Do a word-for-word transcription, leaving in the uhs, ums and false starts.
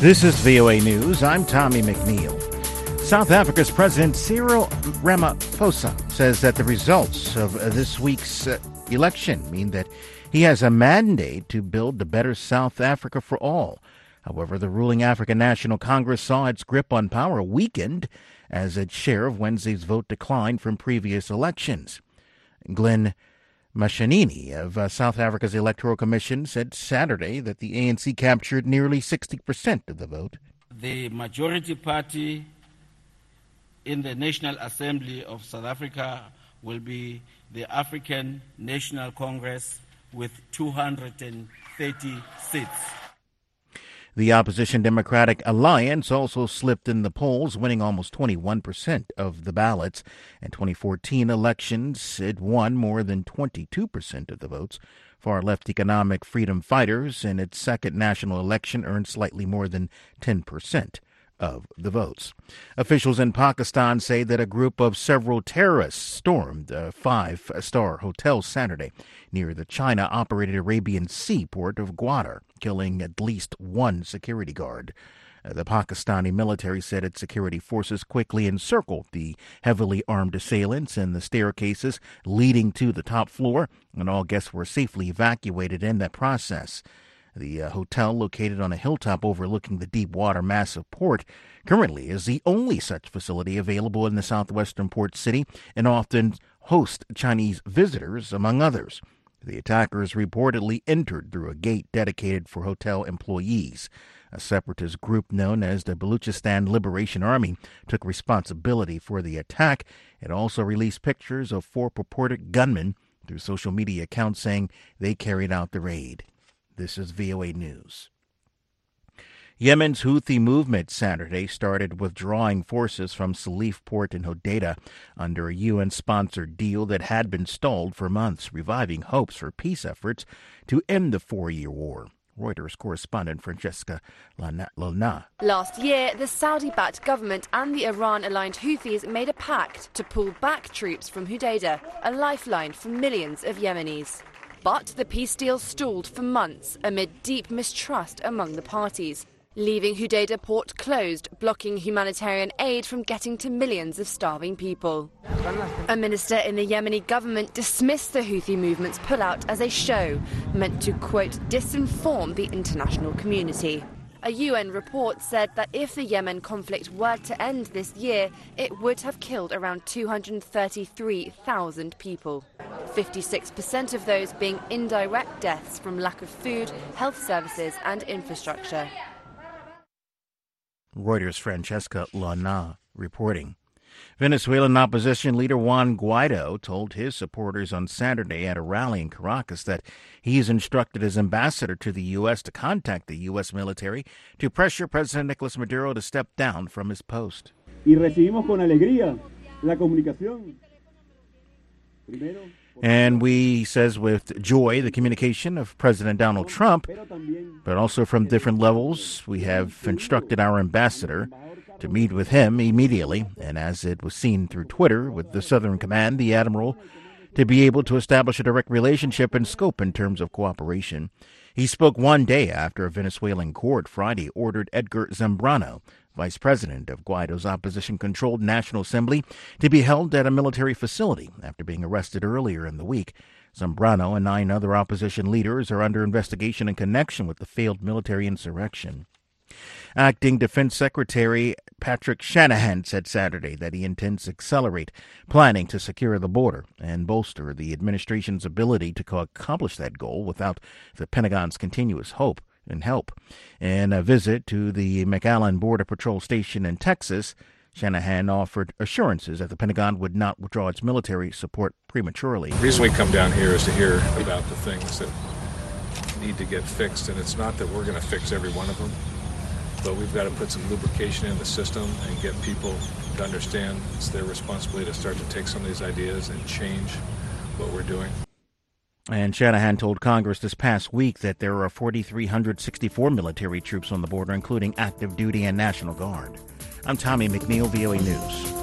This is V O A News. I'm Tommy McNeil. South Africa's President Cyril Ramaphosa says that the results of this week's uh, election mean that he has a mandate to build a better South Africa for all. However, the ruling African National Congress saw its grip on power weakened as its share of Wednesday's vote declined from previous elections. Glenn Mashinini of uh, South Africa's Electoral Commission said Saturday that the A N C captured nearly sixty percent of the vote. The majority party in the National Assembly of South Africa will be the African National Congress with two hundred thirty seats. The opposition Democratic Alliance also slipped in the polls, winning almost twenty-one percent of the ballots. In twenty fourteen elections, it won more than twenty-two percent of the votes. Far-left Economic Freedom Fighters in its second national election earned slightly more than ten percent of the votes. Officials in Pakistan say that a group of several terrorists stormed a five-star hotel Saturday near the China-operated Arabian Sea port of Gwadar, killing at least one security guard. The Pakistani military said its security forces quickly encircled the heavily armed assailants in the staircases leading to the top floor, and all guests were safely evacuated in that process. The uh, hotel, located on a hilltop overlooking the deep-water massive port, currently is the only such facility available in the southwestern port city and often hosts Chinese visitors, among others. The attackers reportedly entered through a gate dedicated for hotel employees. A separatist group known as the Baluchistan Liberation Army took responsibility for the attack. It also released pictures of four purported gunmen through social media accounts saying they carried out the raid. This is V O A News. Yemen's Houthi movement Saturday started withdrawing forces from Salif port in Hodeidah under a U N-sponsored deal that had been stalled for months, reviving hopes for peace efforts to end the four-year war. Reuters correspondent Francesca Lana. Last year, the Saudi-backed government and the Iran-aligned Houthis made a pact to pull back troops from Hodeidah, a lifeline for millions of Yemenis. But the peace deal stalled for months amid deep mistrust among the parties, leaving Hodeidah port closed, blocking humanitarian aid from getting to millions of starving people. A minister in the Yemeni government dismissed the Houthi movement's pullout as a show meant to, quote, disinform the international community. A U N report said that if the Yemen conflict were to end this year, it would have killed around two hundred thirty-three thousand people, fifty-six percent of those being indirect deaths from lack of food, health services and infrastructure. Reuters' Francesca Lana reporting. Venezuelan opposition leader Juan Guaido told his supporters on Saturday at a rally in Caracas that he has instructed his ambassador to the U S to contact the U S military to pressure President Nicolas Maduro to step down from his post. Y recibimos con alegría la comunicación. And we, he says, with joy, the communication of President Donald Trump, but also from different levels, we have instructed our ambassador to meet with him immediately, and as it was seen through Twitter with the Southern Command, the Admiral, to be able to establish a direct relationship and scope in terms of cooperation. He spoke one day after a Venezuelan court Friday ordered Edgar Zambrano, vice president of Guaido's opposition-controlled National Assembly, to be held at a military facility after being arrested earlier in the week. Zambrano and nine other opposition leaders are under investigation in connection with the failed military insurrection. Acting Defense Secretary Patrick Shanahan said Saturday that he intends to accelerate planning to secure the border and bolster the administration's ability to accomplish that goal without the Pentagon's continuous hope and help. In a visit to the McAllen Border Patrol Station in Texas, Shanahan offered assurances that the Pentagon would not withdraw its military support prematurely. The reason we come down here is to hear about the things that need to get fixed, and it's not that we're going to fix every one of them, but we've got to put some lubrication in the system and get people to understand it's their responsibility to start to take some of these ideas and change what we're doing. And Shanahan told Congress this past week that there are four thousand three hundred sixty-four military troops on the border, including active duty and National Guard. I'm Tommy McNeil, V O A News.